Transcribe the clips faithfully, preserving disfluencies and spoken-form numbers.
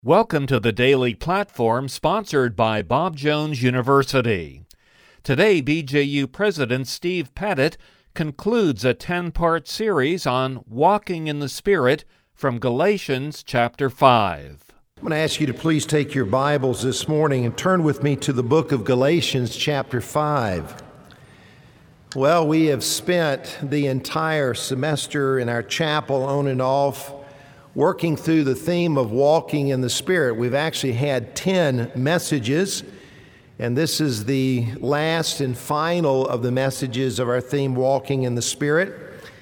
Welcome to the Daily Platform sponsored by Bob Jones University. Today, B J U President Steve Paddock concludes a ten-part series on walking in the Spirit from Galatians chapter five. I'm going to ask you to please take your Bibles this morning and turn with me to the book of Galatians chapter five. Well, we have spent the entire semester in our chapel on and off working through the theme of walking in the Spirit. We've actually had ten messages, and this is the last and final of the messages of our theme, Walking in the Spirit.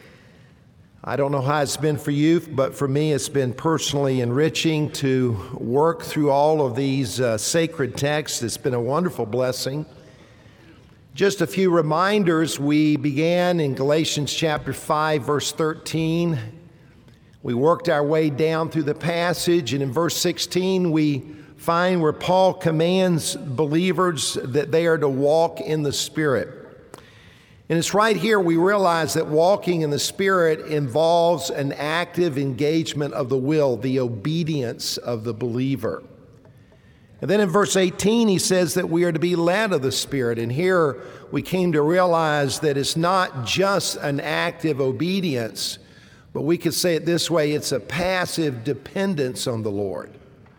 I don't know how it's been for you, but for me it's been personally enriching to work through all of these uh, sacred texts. It's been a wonderful blessing. Just a few reminders. We began in Galatians chapter five, verse thirteen. We worked our way down through the passage, and in verse sixteen, we find where Paul commands believers that they are to walk in the Spirit. And it's right here we realize that walking in the Spirit involves an active engagement of the will, the obedience of the believer. And then in verse eighteen, he says that we are to be led of the Spirit. And here we came to realize that it's not just an active obedience, but we could say it this way: it's a passive dependence on the Lord.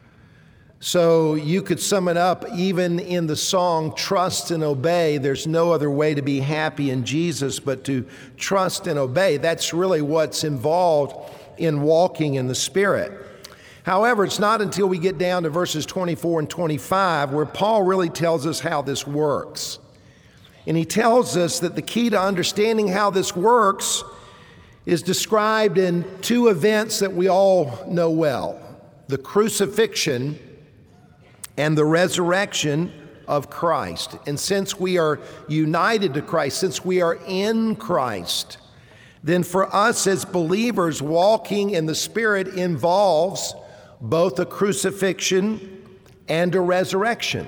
So you could sum it up even in the song, Trust and Obey. There's no other way to be happy in Jesus but to trust and obey. That's really what's involved in walking in the Spirit. However, it's not until we get down to verses twenty-four and twenty-five where Paul really tells us how this works. And he tells us that the key to understanding how this works is described in two events that we all know well: the crucifixion and the resurrection of Christ. And since we are united to Christ, since we are in Christ, then for us as believers, walking in the Spirit involves both a crucifixion and a resurrection.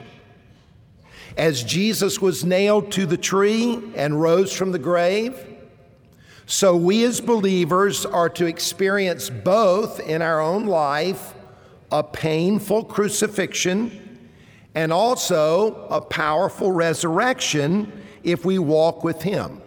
As Jesus was nailed to the tree and rose from the grave, so we as believers are to experience both in our own life a painful crucifixion and also a powerful resurrection if we walk with Him.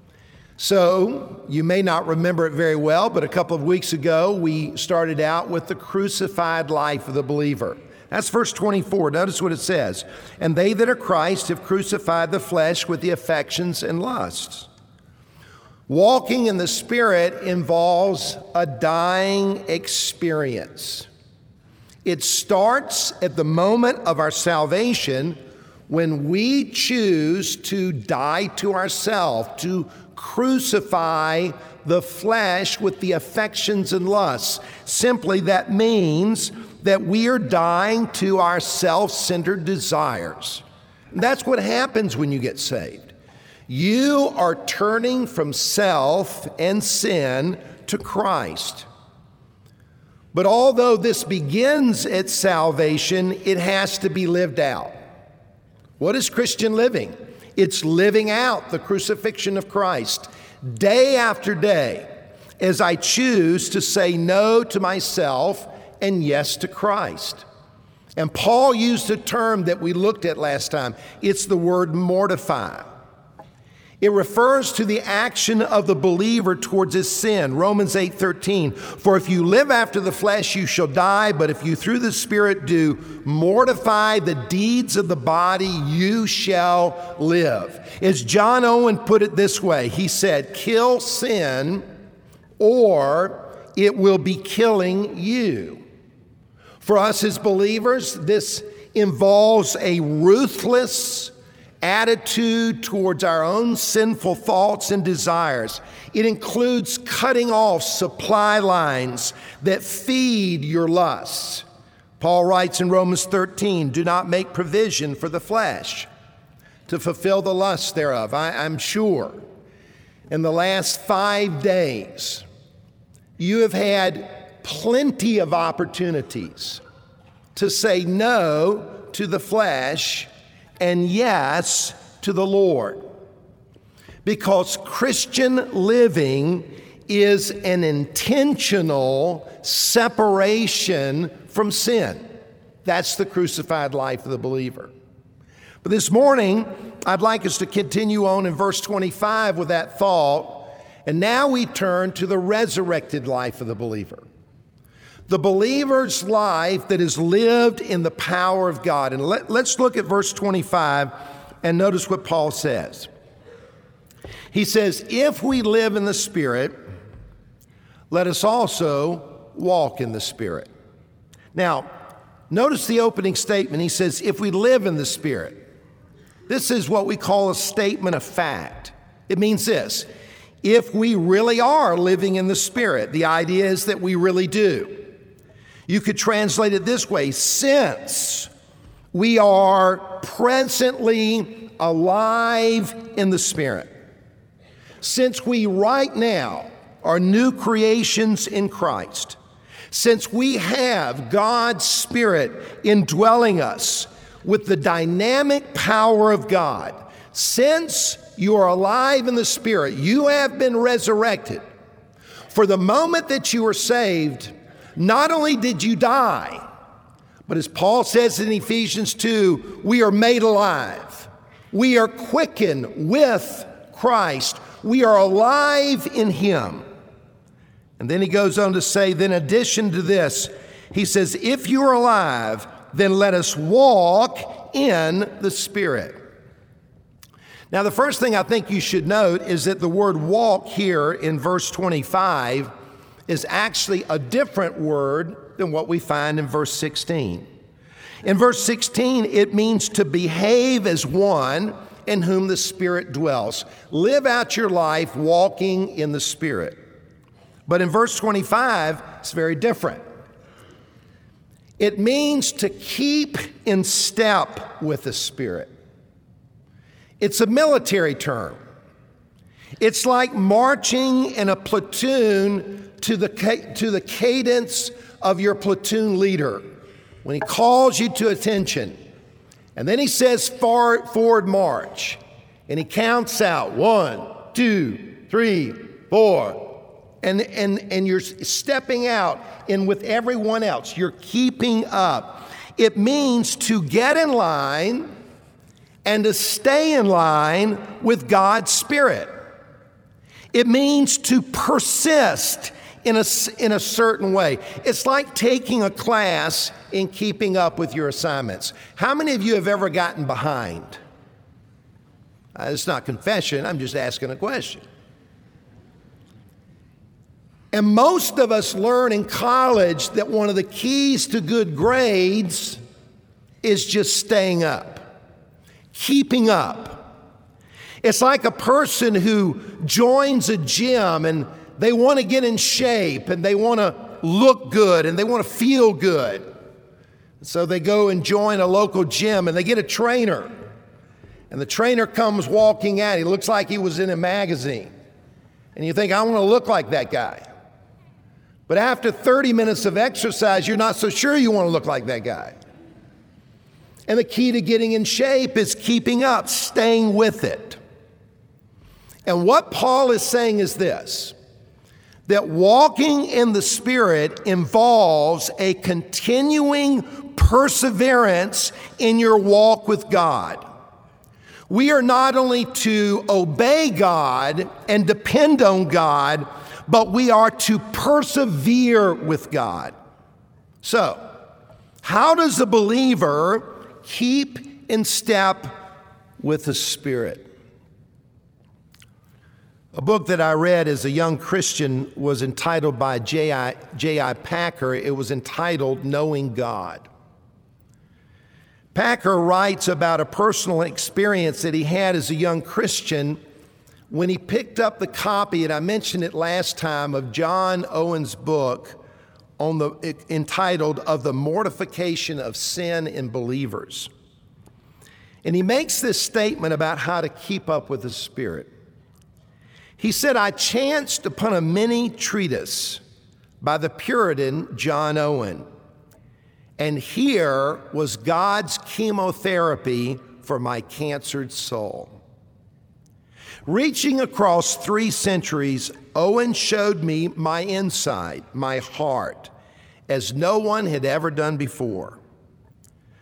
So you may not remember it very well, but a couple of weeks ago we started out with the crucified life of the believer. That's verse twenty-four. Notice what it says: "And they that are Christ have crucified the flesh with the affections and lusts." Walking in the Spirit involves a dying experience. It starts at the moment of our salvation when we choose to die to ourselves, to crucify the flesh with the affections and lusts. Simply, that means that we are dying to our self-centered desires. And that's what happens when you get saved. You are turning from self and sin to Christ. But although this begins at salvation, it has to be lived out. What is Christian living? It's living out the crucifixion of Christ day after day as I choose to say no to myself and yes to Christ. And Paul used a term that we looked at last time. It's the word mortify. It refers to the action of the believer towards his sin. Romans eight thirteen, "For if you live after the flesh, you shall die, but if you through the Spirit do mortify the deeds of the body, you shall live." As John Owen put it this way, he said, "Kill sin, or it will be killing you." For us as believers, this involves a ruthless attitude towards our own sinful thoughts and desires. It includes cutting off supply lines that feed your lusts. Paul writes in Romans thirteen, "Do not make provision for the flesh to fulfill the lusts thereof." I, I'm sure in the last five days you have had plenty of opportunities to say no to the flesh and yes to the Lord. Because Christian living is an intentional separation from sin. That's the crucified life of the believer. But this morning, I'd like us to continue on in verse twenty-five with that thought. And now we turn to the resurrected life of the believer. The believer's life that is lived in the power of God. And let, let's look at verse twenty-five and notice what Paul says. He says, if we live in the Spirit, let us also walk in the Spirit. Now, notice the opening statement. He says, if we live in the Spirit. This is what we call a statement of fact. It means this: if we really are living in the Spirit, the idea is that we really do. You could translate it this way: since we are presently alive in the Spirit, since we right now are new creations in Christ, since we have God's Spirit indwelling us with the dynamic power of God, since you are alive in the Spirit, you have been resurrected. For the moment that you were saved, not only did you die, but as Paul says in Ephesians two, we are made alive. We are quickened with Christ. We are alive in Him. And then he goes on to say, then in addition to this, he says, if you are alive, then let us walk in the Spirit. Now, the first thing I think you should note is that the word walk here in verse twenty-five is actually a different word than what we find in verse sixteen. In verse sixteen, it means to behave as one in whom the Spirit dwells. Live out your life walking in the Spirit. But in verse twenty-five, it's very different. It means to keep in step with the Spirit. It's a military term. It's like marching in a platoon to the, to the cadence of your platoon leader when he calls you to attention. And then he says far, forward march. And he counts out one, two, three, four. And, and, and you're stepping out in with everyone else. You're keeping up. It means to get in line and to stay in line with God's Spirit. It means to persist in a, in a certain way. It's like taking a class in keeping up with your assignments. How many of you have ever gotten behind? Uh, it's not confession, I'm just asking a question. And most of us learn in college that one of the keys to good grades is just staying up, keeping up. It's like a person who joins a gym and they want to get in shape and they want to look good and they want to feel good. So they go and join a local gym and they get a trainer. And the trainer comes walking out. He looks like he was in a magazine. And you think, I want to look like that guy. But after thirty minutes of exercise, you're not so sure you want to look like that guy. And the key to getting in shape is keeping up, staying with it. And what Paul is saying is this, that walking in the Spirit involves a continuing perseverance in your walk with God. We are not only to obey God and depend on God, but we are to persevere with God. So, how does a believer keep in step with the Spirit? A book that I read as a young Christian was entitled by J I J I Packer. It was entitled Knowing God. Packer writes about a personal experience that he had as a young Christian when he picked up the copy, and I mentioned it last time, of John Owen's book on the entitled Of the Mortification of Sin in Believers. And he makes this statement about how to keep up with the Spirit. He said, I chanced upon a mini treatise by the Puritan John Owen, and here was God's chemotherapy for my cancered soul. Reaching across three centuries, Owen showed me my inside, my heart, as no one had ever done before.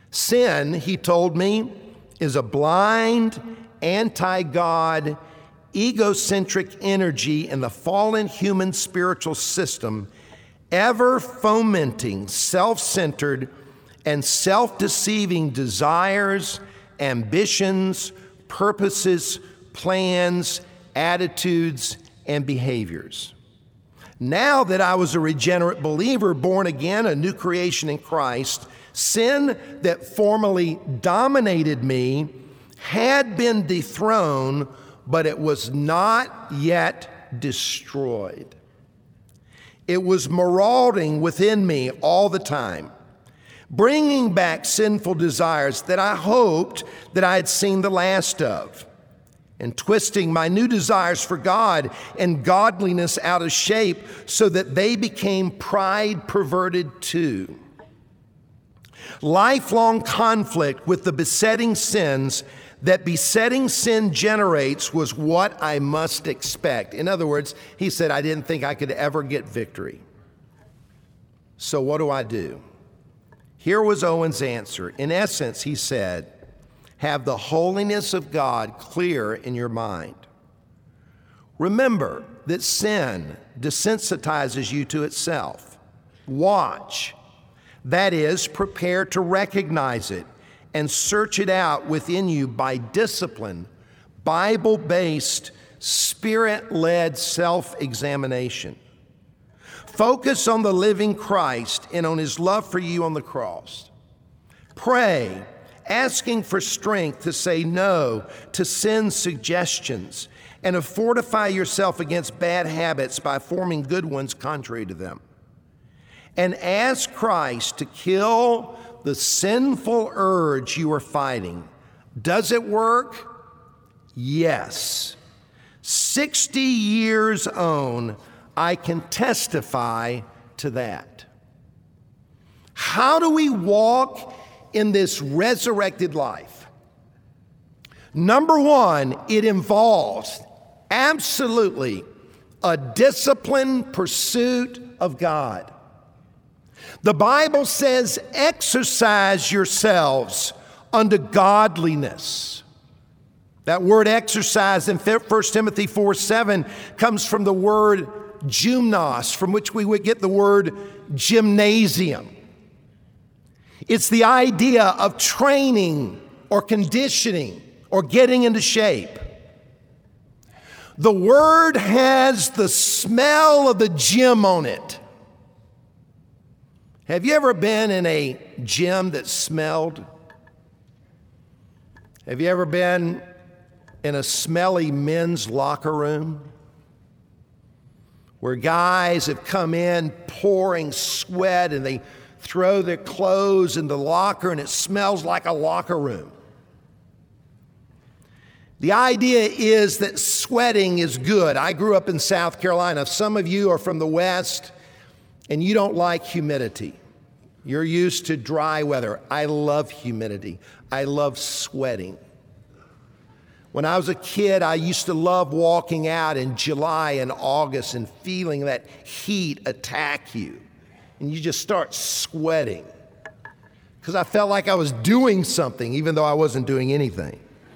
Sin, he told me, is a blind, anti-God, egocentric energy in the fallen human spiritual system, ever fomenting self-centered and self-deceiving desires, ambitions, purposes, plans, attitudes, and behaviors. Now that I was a regenerate believer, born again, a new creation in Christ, sin that formerly dominated me had been dethroned, but it was not yet destroyed. It was marauding within me all the time, bringing back sinful desires that I hoped that I had seen the last of, and twisting my new desires for God and godliness out of shape so that they became pride perverted too. Lifelong conflict with the besetting sins that besetting sin generates was what I must expect. In other words, he said, I didn't think I could ever get victory. So what do I do? Here was Owen's answer. In essence, he said, have the holiness of God clear in your mind. Remember that sin desensitizes you to itself. Watch. That is, prepare to recognize it and search it out within you by discipline, Bible-based, Spirit-led self-examination. Focus on the living Christ and on his love for you on the cross. Pray, asking for strength to say no to sin's suggestions and to fortify yourself against bad habits by forming good ones contrary to them. And ask Christ to kill the sinful urge you are fighting. Does it work? Yes. sixty years on, I can testify to that. How do we walk in this resurrected life? Number one, it involves absolutely a disciplined pursuit of God. The Bible says, exercise yourselves unto godliness. That word exercise in First Timothy four seven comes from the word gymnos, from which we would get the word gymnasium. It's the idea of training or conditioning or getting into shape. The word has the smell of the gym on it. Have you ever been in a gym that smelled? Have you ever been in a smelly men's locker room where guys have come in pouring sweat and they throw their clothes in the locker and it smells like a locker room? The idea is that sweating is good. I grew up in South Carolina. Some of you are from the West and you don't like humidity. You're used to dry weather. I love humidity. I love sweating. When I was a kid, I used to love walking out in July and August and feeling that heat attack you. And you just start sweating. Because I felt like I was doing something, even though I wasn't doing anything.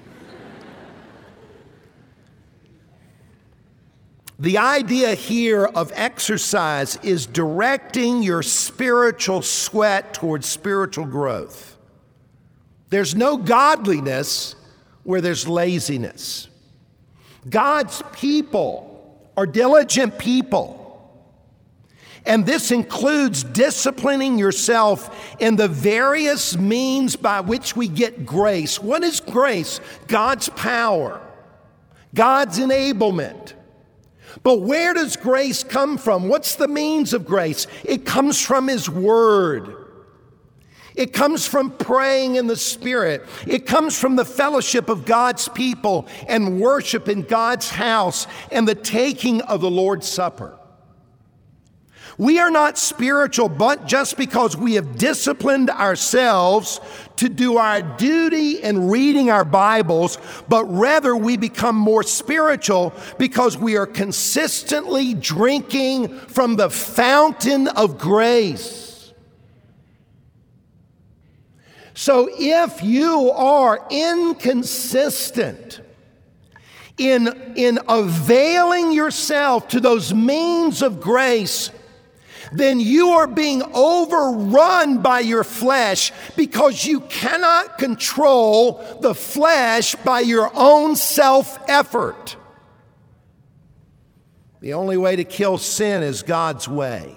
The idea here of exercise is directing your spiritual sweat towards spiritual growth. There's no godliness where there's laziness. God's people are diligent people. And this includes disciplining yourself in the various means by which we get grace. What is grace? God's power, God's enablement. But where does grace come from? What's the means of grace? It comes from His Word. It comes from praying in the Spirit. It comes from the fellowship of God's people and worship in God's house and the taking of the Lord's Supper. We are not spiritual, but just because we have disciplined ourselves to do our duty in reading our Bibles, but rather we become more spiritual because we are consistently drinking from the fountain of grace. So if you are inconsistent in, in availing yourself to those means of grace, then you are being overrun by your flesh, because you cannot control the flesh by your own self-effort. The only way to kill sin is God's way.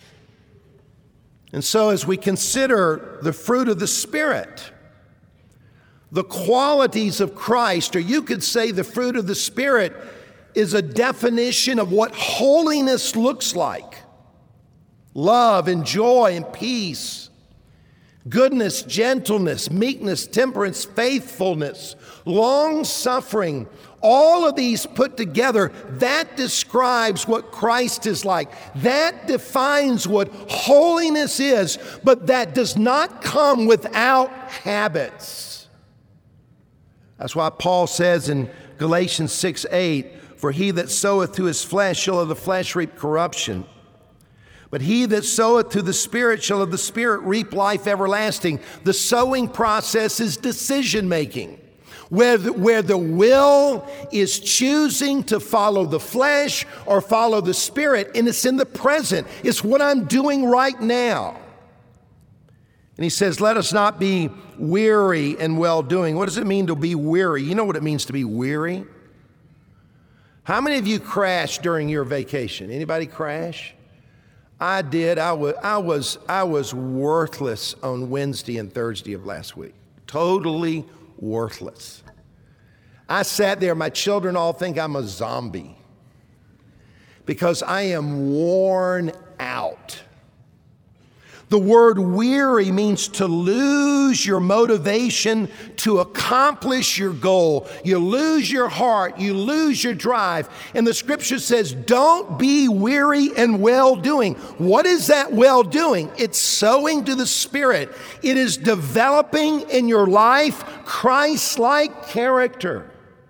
And so as we consider the fruit of the Spirit, the qualities of Christ, or you could say the fruit of the Spirit is a definition of what holiness looks like. Love and joy and peace, goodness, gentleness, meekness, temperance, faithfulness, long-suffering. All of these put together, that describes what Christ is like. That defines what holiness is, but that does not come without habits. That's why Paul says in Galatians six eight, "For he that soweth to his flesh shall of the flesh reap corruption. But he that soweth to the Spirit shall of the Spirit reap life everlasting." The sowing process is decision making, where the, where the will is choosing to follow the flesh or follow the Spirit, and it's in the present. It's what I'm doing right now. And he says, let us not be weary in well-doing. What does it mean to be weary? You know what it means to be weary? How many of you crashed during your vacation? Anybody crash? I did. I was, I was, I was worthless on Wednesday and Thursday of last week. Totally worthless. I sat there. My children all think I'm a zombie because I am worn out. The word weary means to lose your motivation to accomplish your goal. You lose your heart. You lose your drive. And the scripture says, don't be weary in well-doing. What is that well-doing? It's sowing to the Spirit. It is developing in your life Christ-like character.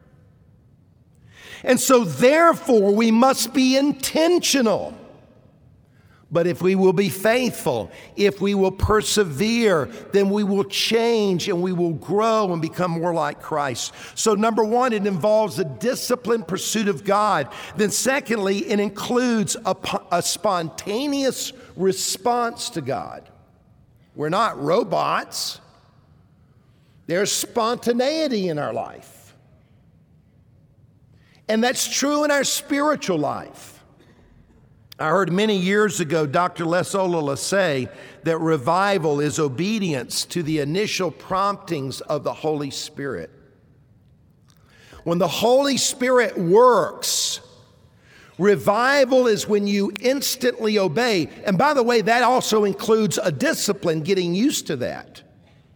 And so therefore, we must be intentional. But if we will be faithful, if we will persevere, then we will change and we will grow and become more like Christ. So number one, it involves a disciplined pursuit of God. Then secondly, it includes a, a spontaneous response to God. We're not robots. There's spontaneity in our life. And that's true in our spiritual life. I heard many years ago Doctor Les Ollila say that revival is obedience to the initial promptings of the Holy Spirit. When the Holy Spirit works, revival is when you instantly obey. And by the way, that also includes a discipline, getting used to that.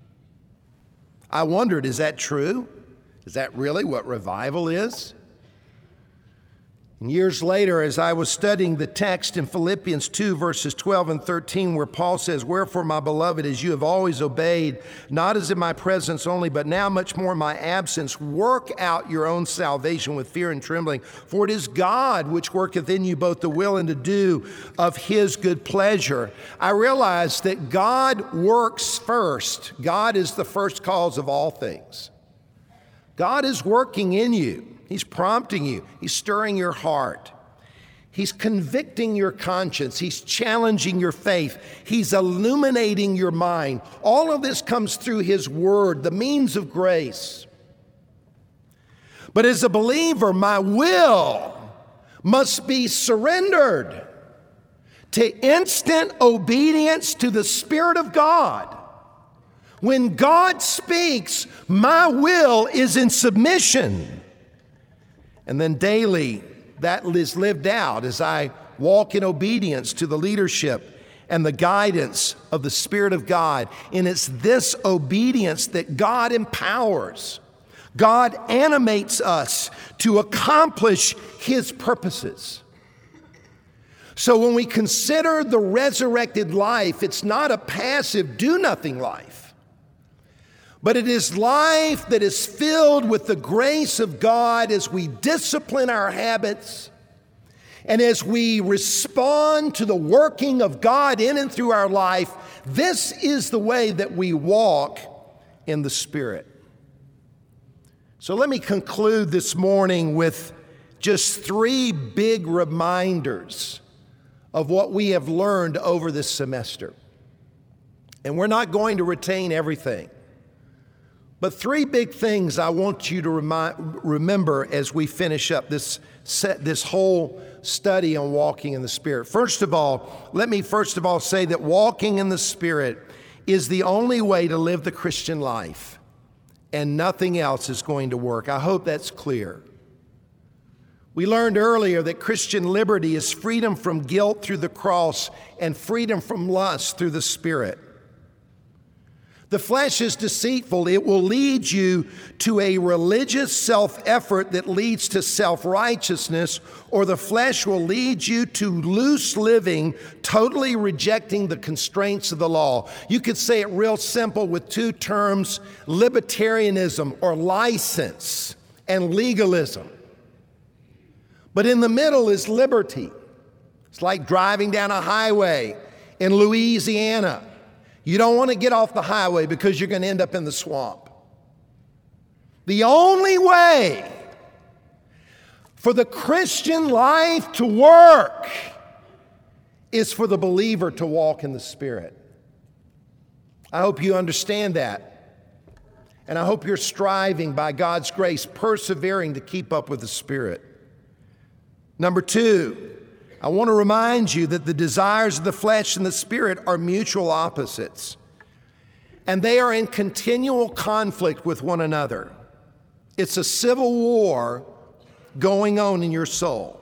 I wondered, is that true? Is that really what revival is? And years later, as I was studying the text in Philippians two, verses twelve and thirteen, where Paul says, "Wherefore, my beloved, as you have always obeyed, not as in my presence only, but now much more in my absence, work out your own salvation with fear and trembling. For it is God which worketh in you both the will and to do of his good pleasure." I realized that God works first. God is the first cause of all things. God is working in you. He's prompting you. He's stirring your heart. He's convicting your conscience. He's challenging your faith. He's illuminating your mind. All of this comes through his word, the means of grace. But as a believer, my will must be surrendered to instant obedience to the Spirit of God. When God speaks, my will is in submission. And then daily, that is lived out as I walk in obedience to the leadership and the guidance of the Spirit of God. And it's this obedience that God empowers. God animates us to accomplish his purposes. So when we consider the resurrected life, it's not a passive do-nothing life. But it is life that is filled with the grace of God as we discipline our habits and as we respond to the working of God in and through our life. This is the way that we walk in the Spirit. So let me conclude this morning with just three big reminders of what we have learned over this semester. And we're not going to retain everything. But three big things I want you to remind, remember as we finish up this set, this whole study on walking in the Spirit. First of all, let me first of all say that walking in the Spirit is the only way to live the Christian life, and nothing else is going to work. I hope that's clear. We learned earlier that Christian liberty is freedom from guilt through the cross and freedom from lust through the Spirit. The flesh is deceitful. It will lead you to a religious self-effort that leads to self-righteousness, or the flesh will lead you to loose living, totally rejecting the constraints of the law. You could say it real simple with two terms: libertarianism or license, and legalism. But in the middle is liberty. It's like driving down a highway in Louisiana. You don't want to get off the highway because you're going to end up in the swamp. The only way for the Christian life to work is for the believer to walk in the Spirit. I hope you understand that. And I hope you're striving by God's grace, persevering to keep up with the Spirit. Number two, I want to remind you that the desires of the flesh and the Spirit are mutual opposites, and they are in continual conflict with one another. It's a civil war going on in your soul.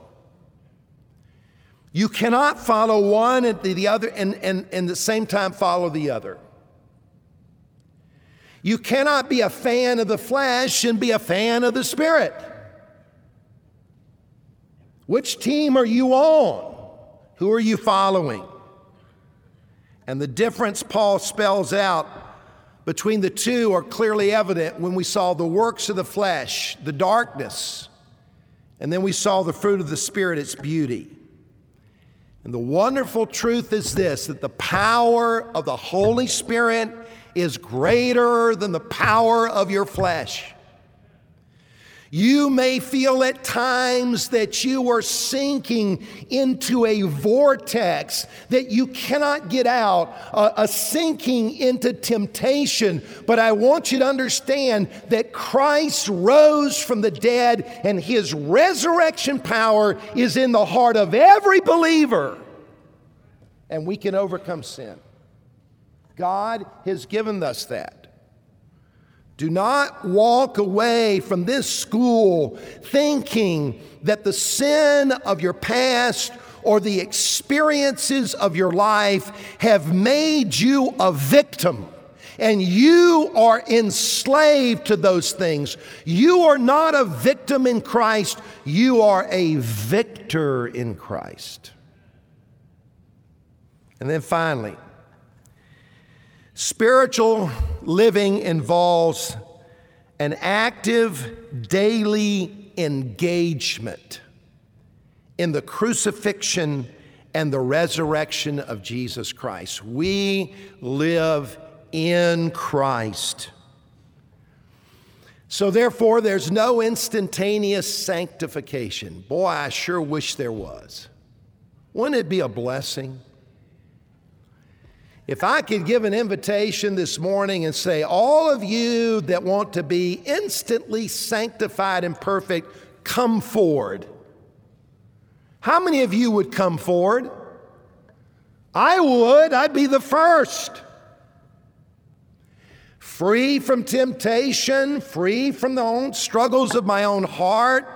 You cannot follow one and the other and, and, and at the same time follow the other. You cannot be a fan of the flesh and be a fan of the Spirit. Which team are you on? Who are you following? And the difference Paul spells out between the two are clearly evident when we saw the works of the flesh, the darkness, and then we saw the fruit of the Spirit, its beauty. And the wonderful truth is this, that the power of the Holy Spirit is greater than the power of your flesh. You may feel at times that you are sinking into a vortex that you cannot get out, a, a sinking into temptation. But I want you to understand that Christ rose from the dead, and His resurrection power is in the heart of every believer. And we can overcome sin. God has given us that. Do not walk away from this school thinking that the sin of your past or the experiences of your life have made you a victim and you are enslaved to those things. You are not a victim in Christ. You are a victor in Christ. And then finally, spiritual living involves an active daily engagement in the crucifixion and the resurrection of Jesus Christ. We live in Christ. So therefore, there's no instantaneous sanctification. Boy, I sure wish there was. Wouldn't it be a blessing? If I could give an invitation this morning and say, all of you that want to be instantly sanctified and perfect, come forward. How many of you would come forward? I would. I'd be the first. Free from temptation, free from the own struggles of my own heart,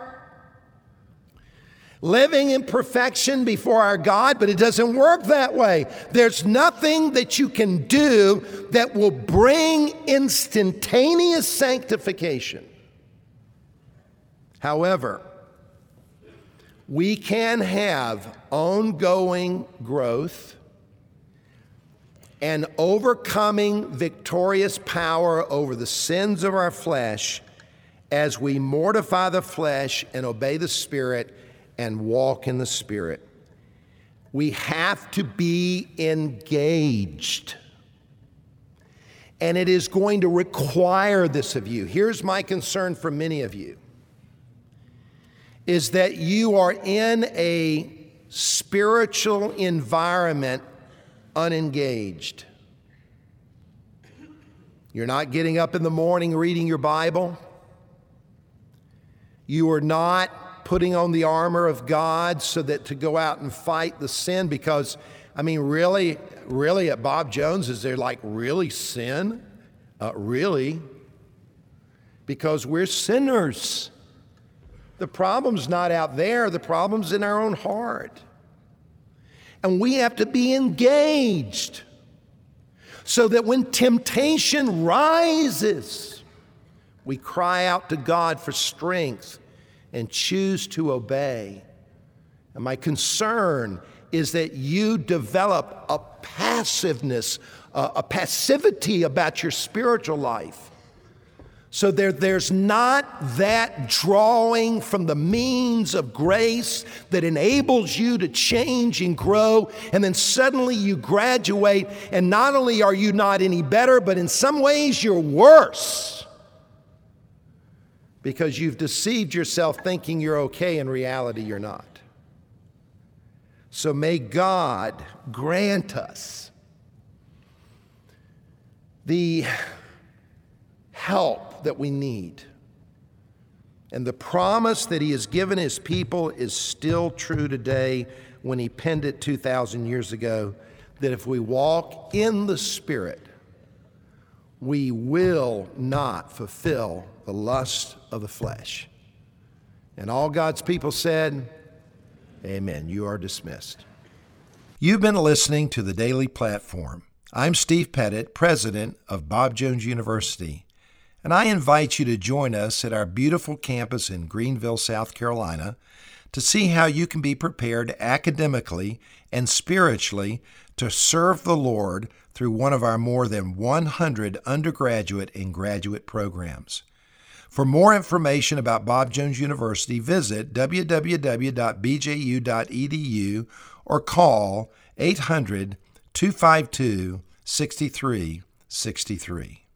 living in perfection before our God, but it doesn't work that way. There's nothing that you can do that will bring instantaneous sanctification. However, we can have ongoing growth and overcoming victorious power over the sins of our flesh as we mortify the flesh and obey the Spirit and walk in the Spirit. We have to be engaged. And it is going to require this of you. Here's my concern for many of you, is that you are in a spiritual environment unengaged. You're not getting up in the morning reading your Bible. You are not putting on the armor of God so that to go out and fight the sin, because, I mean, really, really at Bob Jones, is there like really sin? Uh, really? Because we're sinners. The problem's not out there, the problem's in our own heart. And we have to be engaged so that when temptation rises, we cry out to God for strength and choose to obey. And my concern is that you develop a passiveness, uh, a passivity about your spiritual life. So there, there's not that drawing from the means of grace that enables you to change and grow, and then suddenly you graduate, and not only are you not any better, but in some ways you're worse, because you've deceived yourself thinking you're okay. In reality, you're not. So may God grant us the help that we need. And the promise that he has given his people is still true today when he penned it two thousand years ago, that if we walk in the Spirit, we will not fulfill the lust of the flesh. And all God's people said, amen. You are dismissed. You've been listening to The Daily Platform. I'm Steve Pettit, president of Bob Jones University, and I invite you to join us at our beautiful campus in Greenville, South Carolina, to see how you can be prepared academically and spiritually to serve the Lord through one of our more than one hundred undergraduate and graduate programs. For more information about Bob Jones University, visit w w w dot b j u dot e d u or call eight hundred, two five two, six three six three.